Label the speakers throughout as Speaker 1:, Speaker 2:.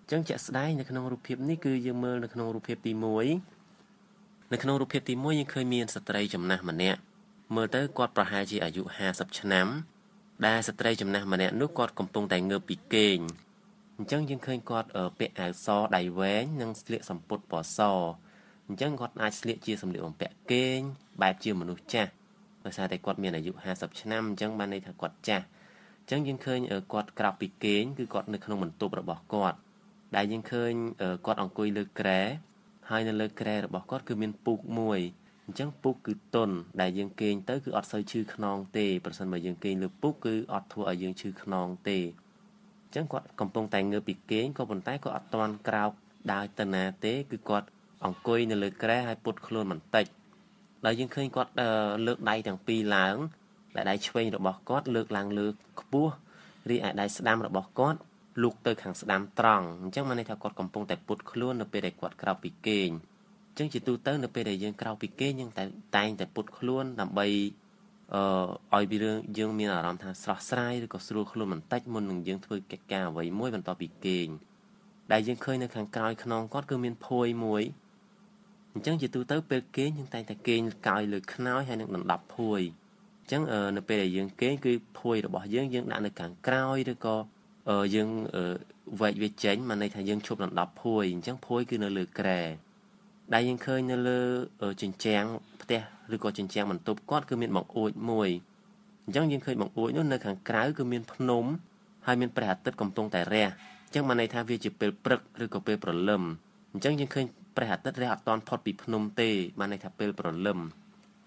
Speaker 1: ចឹងជាក់ស្ដែងនៅក្នុងរូបភាពនេះគឺយើងមើលនៅក្នុងរូបភាពទី1នៅក្នុងរូបភាពទី1យើងឃើញមានស្ត្រីចំណាស់ម្នាក់មើលទៅគាត់ប្រហែលជាអាយុ50ឆ្នាំដែលស្ត្រីចំណាស់ម្នាក់នោះគាត់កំពុងតែងើបពីគេងអញ្ចឹងយើងឃើញគាត់ពាក់អាវសដៃវែងនិងស្លៀកសំពត់ពណ៌សអញ្ចឹងគាត់អាចស្លៀកជាសម្លៀកបំពាក់គេងបែបជាមនុស្សចាស់ដោយសារតែគាត់មានអាយុ50ឆ្នាំអញ្ចឹងបានន័យថាគាត់ចាស់អញ្ចឹងយើងឃើញគាត់ក្រោកពីគេងគឺគាត់នៅក្នុងបន្ទប់របស់គាត់ដែលយើងឃើញគាត់អង្គុយលើគ្រែហើយនៅលើគ្រែរបស់គាត់គឺមានពូកមួយអញ្ចឹងពូកគឺទន់ដែលយើងគេងទៅគឺអត់សូវឈឺខ្នងទេប្រសិនបើយើងគេងលើពូកគឺអត់ធ្វើឲ្យយើងឈឺខ្នងទេអញ្ចឹងគាត់កំពុងតែងើបពីគេងក៏ប៉ុន្តែក៏អត់ទាន់ក្រោកដើរទៅណាទេគឺគាត់អង្គុយនៅលើគ្រែហើយពុតខ្លួនបន្តិចដោយយើងឃើញគាត់លើកដៃទាំងពីរឡើងដែលដៃឆ្វេងរបស់គាត់លើកឡើងលើខ្ពស់រីឯដៃស្ដាំរបស់គាត់លូកទៅខាងស្ដាំត្រង់អញ្ចឹងមានន័យថាគាត់កំពុងតែពុតខ្លួននៅពេលដែលគាត់ក្រោកពីគេងអញ្ចឹងជាទូទៅនៅពេលដែលយើងក្រោកពីគេងយើងតែងតែពុតខ្លួនដើម្បីឲ្យយើងមានអារម្មណ៍ថាស្រស់ស្រាយឬក៏ស្រួលខ្លួនបន្តិចមុននឹងយើងធ្វើកិច្ចការអ្វីមួយបន្ទាប់ពីគេងដែលយើងឃើញនៅខាងក្រោយខ្នងគាត់គឺមានភួយមួយអញ្ចឹងជាទូទៅពេលគេងយើងតែងតែគេងកាយលើខ្នើយហើយនឹងដណ្ដប់ភួយអញ្ចឹងនៅពេលដែលយើងគេងគឺភួយរបស់យើងដាក់នៅខាងក្រោយឬក៏យើងវែកវាចេញមកន័យថាយើងឈប់ដណ្ដប់ភួយអញ្ចឹងភួយគឺនៅលើគ្រែដែលយើងឃើញនៅលើជញ្ជាំងផ្ទះឬក៏ជញ្ជាំងបន្ទប់គាត់គឺមានបង្អួចមួយអញ្ចឹងយើងឃើញបង្អួចនោះនៅខាងក្រៅគឺមានភ្នំហើយមានព្រះអាទិត្យកំពុងតែរះអញ្ចឹងបានន័យថាវាជាពេលព្រឹកឬក៏ពេលព្រលឹមអញ្ចឹងយើងឃើញព្រះអាទិត្យរះអត់ទាន់ផុតពីភ្នំទេបានន័យថាពេលព្រលឹម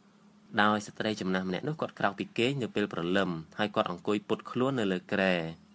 Speaker 1: ដោយស្ត្រីចំណាស់ម្នាក់នោះគាត់ក្រោកពីគេងនៅពេលព្រលឹមហើយគាត់អង្គុយពុតខ្លួននៅលើគ្រែ